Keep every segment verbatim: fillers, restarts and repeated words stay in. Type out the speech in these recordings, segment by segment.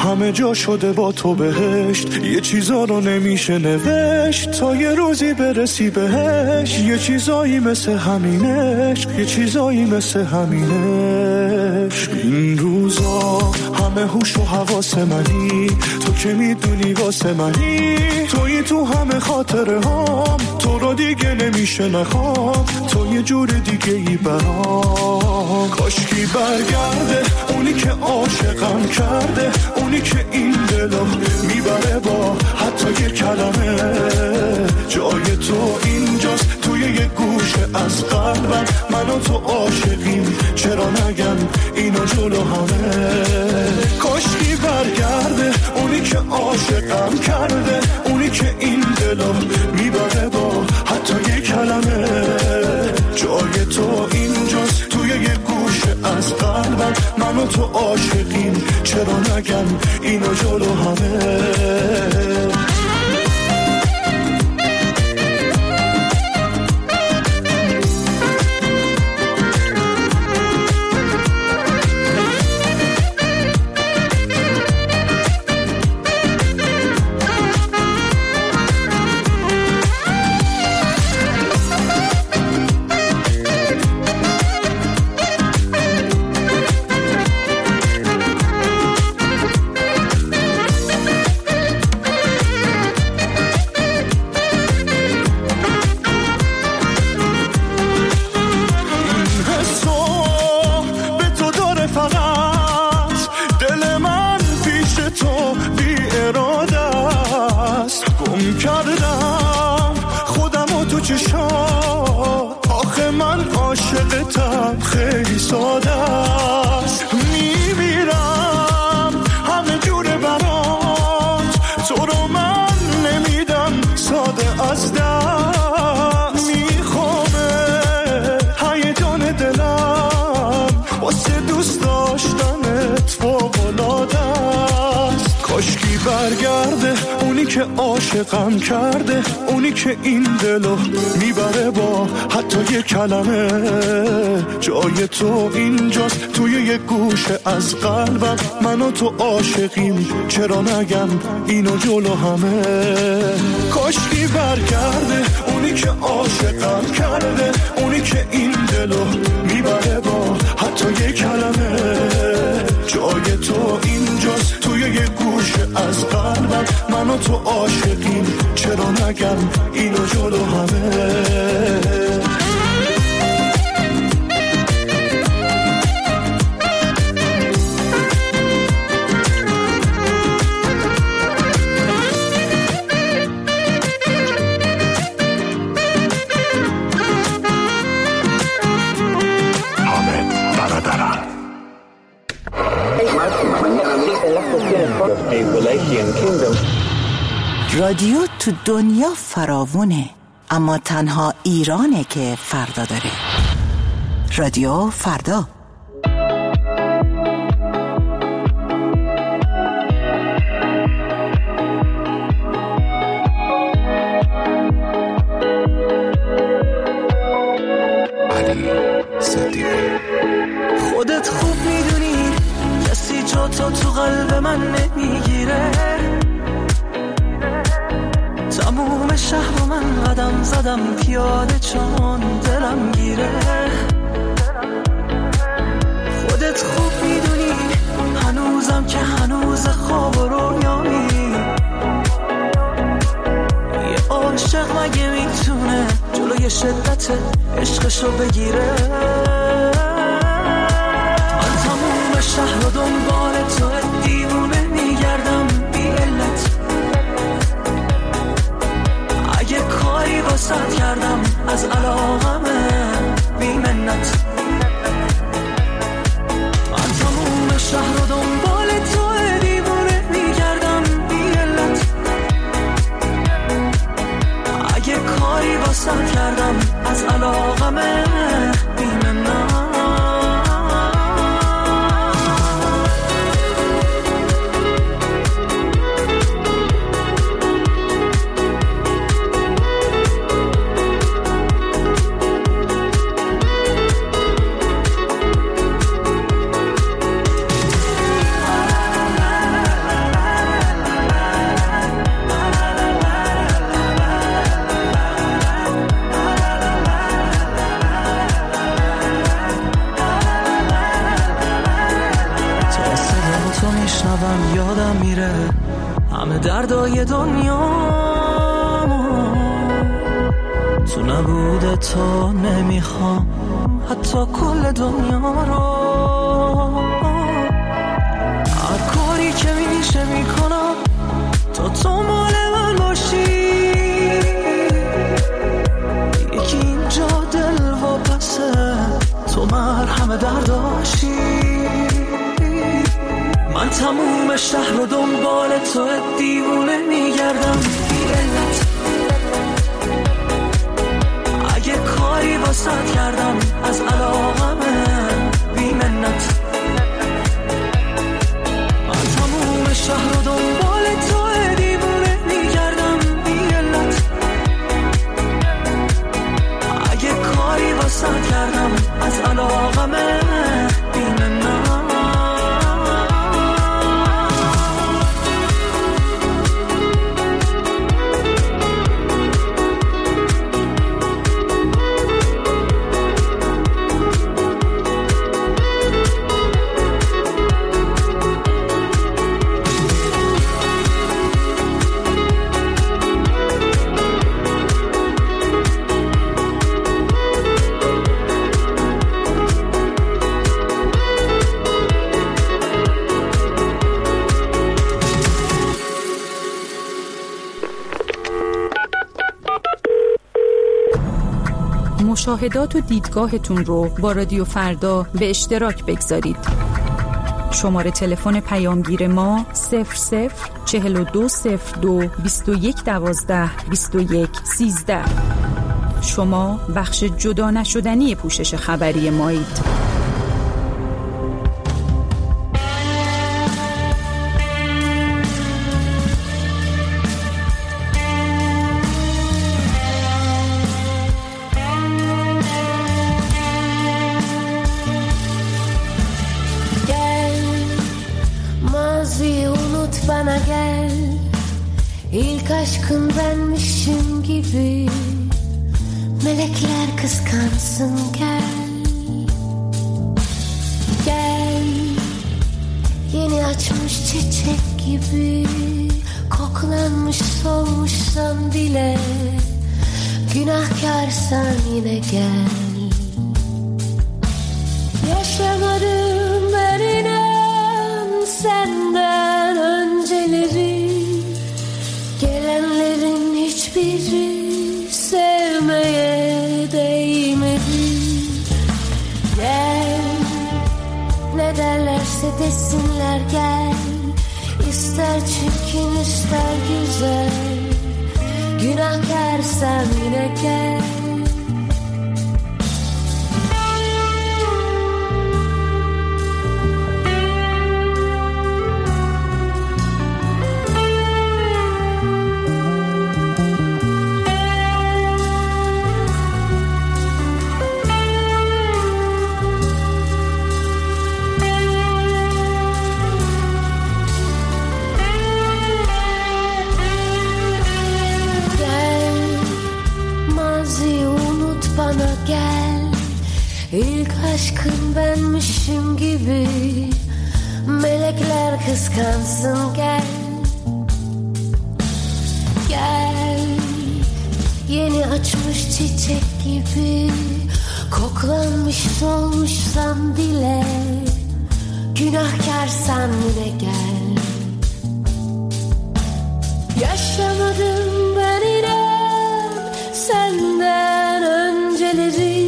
همه جا شده با تو بهشت، یه چیزا رو نمیشه نوشت تا یه روزی برسی بهش. یه چیزایی مثل همینش، یه چیزایی مثل همینش. این روزا همه هوش و حواس منی، تو که میدونی واسه منی، توی تو همه خاطره هام، تو رو دیگه نمیشه نخوام، تو یه جور دیگه ای برام. کاشکی برگرده اونی که عاشقم کرده، اونی که این دلو میبره با حتی یه کلمه. جای تو اینجاست توی یه گوشه از قلبم، من و تو عاشقیم چرا نگم اینو جلو همه. کاشکی برگرده اونی که عاشقم کرده، اونی که این دلو میبره با حتی یه کلمه. جای تو اینجاست توی یه گوشه از قلبم، من و تو عاشقیم چرا نگم اینو جلو همه. عاشقم کرده اونی که این دلو میبره با حتی یه کلمه. جای تو اینجاست توی یه گوشه از قلبم، من و تو عاشقیم چرا نگم اینو جلو همه. کاشکی برگرده اونی که عاشقم کرده، اونی که این دلو میبره با حتی یه کلمه. جای تو اینجاست توی یه گوشه از قلبم، من و تو عاشقیم چرا نگم اینو جلو همه. رادیو تو دنیا فراوونه، اما تنها ایرانه که فردا داره. رادیو فردا. خودت خوب میدونی کسی جا تو تو قلب من نمیگیره. تموم شهر و من قدم زدم پیاده چون دلم گیره. خودت خوب میدونی هنوزم که هنوز خواب و رویایی. یه عاشق مگه میتونه جلوی شدت عشقشو بگیره. من تموم شهر و دنبال تو دیوونه میگردم بی علت. اگه کاری واسط کردم از علاقمه بی منت. من تموم شهر و دنبال تو دیوونه میگردم بی علت. اگه کاری واسط کردم از علاقمه بی منت. میشنوم یادم میره همه دردای دنیا تو نبوده تو نمیخوام حتی کل دنیا رو هر کاری که میشه میکنم تا تو مال من باشی یکی اینجا دل و پسه تو مرهم درداشی من تموم شهر رو دنبال تو دیوونه میگردم بی علت اگه کاری واسط کردم از علاقمه بی منت من تموم شهر رو دنبال تو دیوونه میگردم بی علت اگه کاری واسط کردم از علاقمه بی منت مشاهدات و دیدگاهتون رو با رادیو فردا به اشتراک بگذارید. شماره تلفن پیامگیر ما صفر صفر چهل و دو صفر دو بیست و یک دوازده بیست و یک سیزده. شما بخش جدا نشدنی پوشش خبری مایید. Bana gel, ilk aşkın benmişim gibi. Melekler kıskansın gel. Gel, yeni açmış çiçek gibi. Koklanmış solmuşsan bile. Günahkarsan yine gel. Yaşamadım ben inan senden önceleri. Gelenlerin hiçbiri sevmeye değmedi. Gel, ne derlerse desinler gel. İster çirkin ister güzel. Günahkarsan yine gel. İlk aşkın benmişim gibi. Melekler kıskansın gel. Gel, yeni açmış çiçek gibi. Koklanmış solmuşsan bile. Günahkarsan yine gel. Yaşamadım ben inan senden önceleri.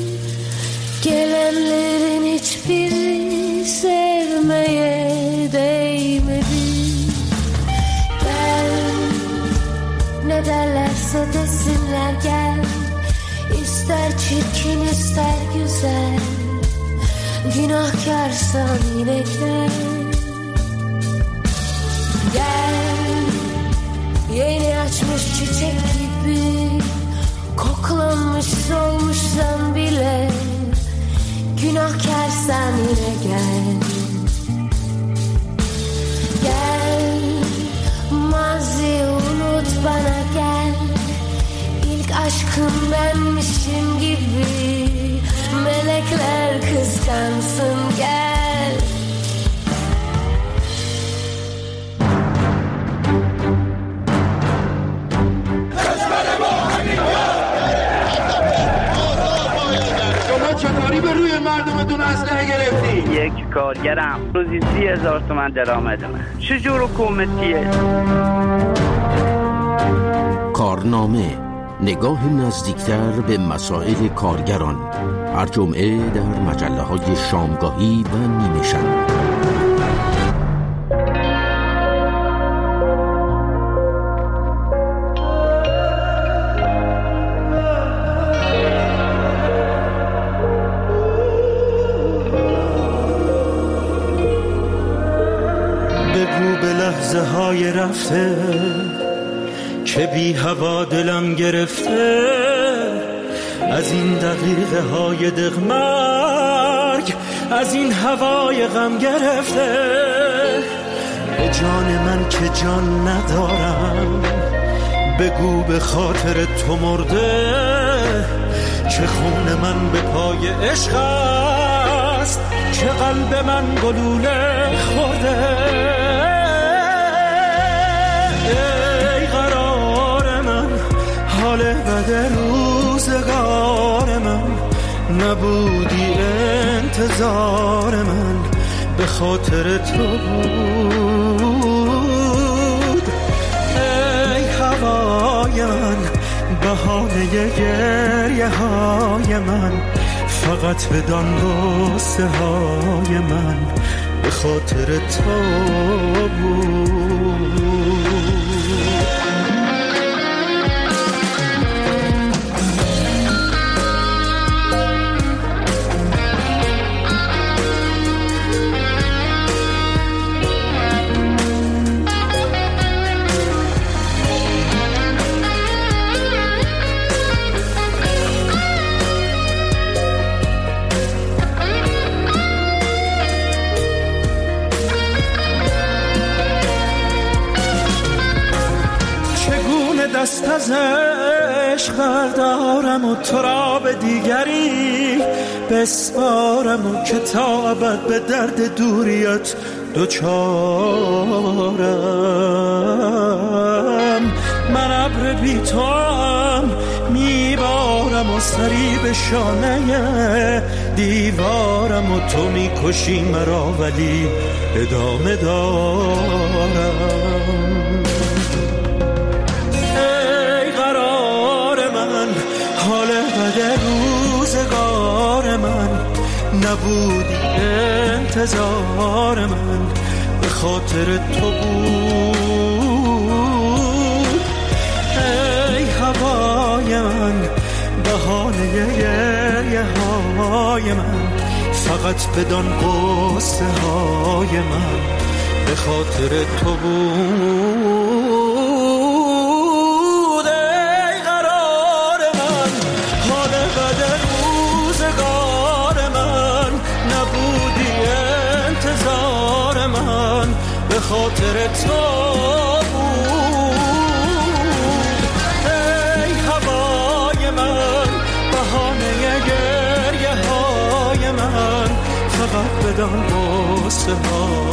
Gelenlerin hiçbiri sevmeye değmedi. Gel, ne derlerse desinler gel. İster çirkin ister güzel. Günahkarsan yine gel. Gel, yeni açmış çiçek gibi. Koklanmış solmuşsan bile. Günahkarsan yine gel. Gel, mazi unut bana gel. İlk aşkım benmişim gibi. Melekler kıskansın gel. یک کارگرم، روزی سی هزار تومن درآمدمه. چجور حکومتیه؟ کارنامه، نگاه نزدیکتر به مسائل کارگران، هر جمعه در مجله های شامگاهی و نیمه شب. بگو به لحظه های رفته که بی هوا دلم گرفته، از این دقیقه های دغمرگ، از این هوای غم گرفته. به جان من که جان ندارم، بگو به خاطر تو مرده، که خون من به پای عشق است، که قلب من گلوله خورده. ای قرار من، حال بد روزگار من، نبودی انتظار من به خاطر تو بود. ای هوای من، بهانه گریه های من، فقط بدان غصه های من به خاطر تو بود. دست از عشق بردارم و تو را به دیگری بسپارم، و که تا ابد به درد دوریت دوچارم. من ابر بی تو هم میبارم و سری به شانه دیوارم، و تو میکشی مرا ولی ادامه دارم. حال بد روزگار من، نبودی انتظار من به خاطر تو بود. ای هوای من، بهانه گریه های من، فقط بدان قصه های من به خاطر تو بود. به خاطر تو بود. ای هوای من، بهانه گریه های من، فقط بدان غصه ها